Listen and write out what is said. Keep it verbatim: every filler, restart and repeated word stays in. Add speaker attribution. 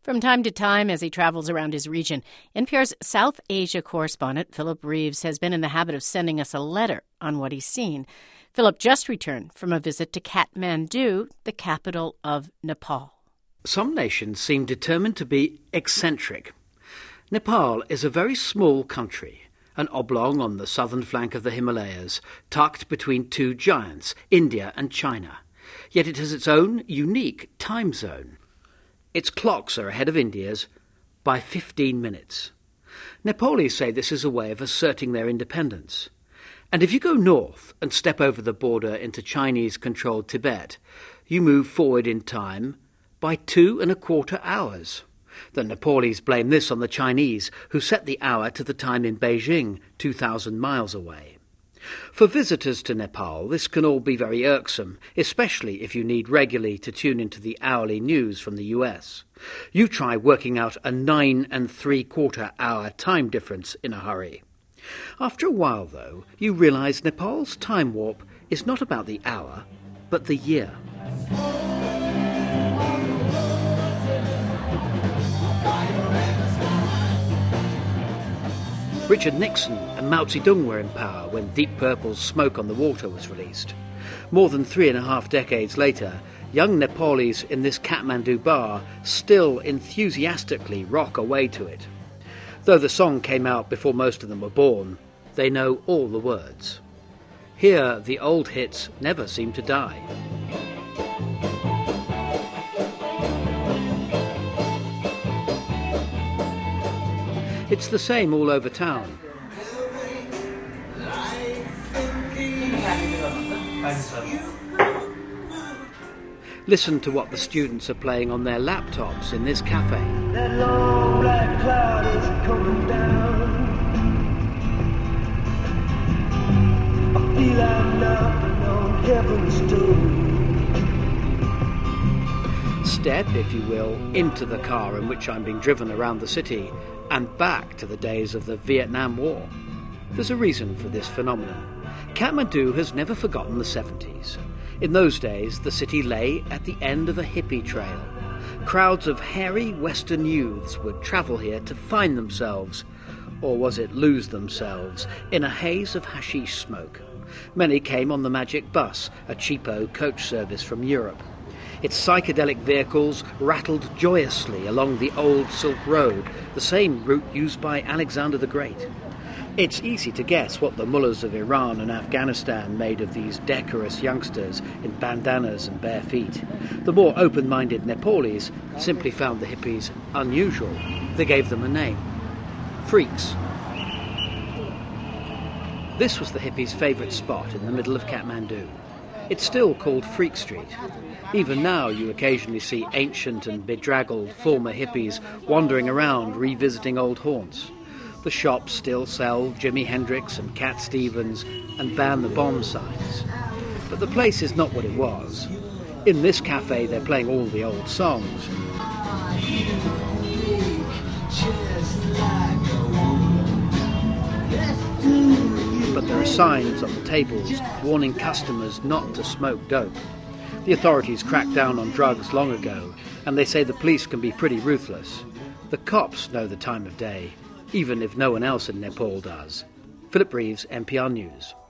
Speaker 1: From time to time, as he travels around his region, N P R's South Asia correspondent Philip Reeves has been in the habit of sending us a letter on what he's seen. Philip just returned from a visit to Kathmandu, the capital of Nepal.
Speaker 2: Some nations seem determined to be eccentric. Nepal is a very small country, an oblong on the southern flank of the Himalayas, tucked between two giants, India and China. Yet it has its own unique time zone. Its clocks are ahead of India's by fifteen minutes. Nepalese say this is a way of asserting their independence. And if you go north and step over the border into Chinese-controlled Tibet, you move forward in time by two and a quarter hours. The Nepalese blame this on the Chinese, who set the hour to the time in Beijing, two thousand miles away. For visitors to Nepal, this can all be very irksome, especially if you need regularly to tune into the hourly news from the U S. You try working out a nine and three-quarter hour time difference in a hurry. After a while, though, you realise Nepal's time warp is not about the hour, but the year. Richard Nixon and Mao Zedong were in power when Deep Purple's Smoke on the Water was released. More than three and a half decades later, young Nepalese in this Kathmandu bar still enthusiastically rock away to it. Though the song came out before most of them were born, they know all the words. Here, the old hits never seem to die. It's the same all over town. Listen to what the students are playing on their laptops in this cafe. That long black cloud is coming down. I feel I'm knocking on heaven's door. Step, if you will, into the car in which I'm being driven around the city and back to the days of the Vietnam War. There's a reason for this phenomenon. Kathmandu has never forgotten the seventies. In those days, the city lay at the end of a hippie trail. Crowds of hairy Western youths would travel here to find themselves, or was it lose themselves, in a haze of hashish smoke. Many came on the Magic Bus, a cheapo coach service from Europe. Its psychedelic vehicles rattled joyously along the old Silk Road, the same route used by Alexander the Great. It's easy to guess what the mullahs of Iran and Afghanistan made of these decorous youngsters in bandanas and bare feet. The more open-minded Nepalese simply found the hippies unusual. They gave them a name: freaks. This was the hippies' favourite spot in the middle of Kathmandu. It's still called Freak Street. Even now you occasionally see ancient and bedraggled former hippies wandering around revisiting old haunts. The shops still sell Jimi Hendrix and Cat Stevens and Ban the Bomb signs. But the place is not what it was. In this cafe they're playing all the old songs. But there are signs on the tables warning customers not to smoke dope. The authorities cracked down on drugs long ago, and they say the police can be pretty ruthless. The cops know the time of day, even if no one else in Nepal does. Philip Reeves, N P R News.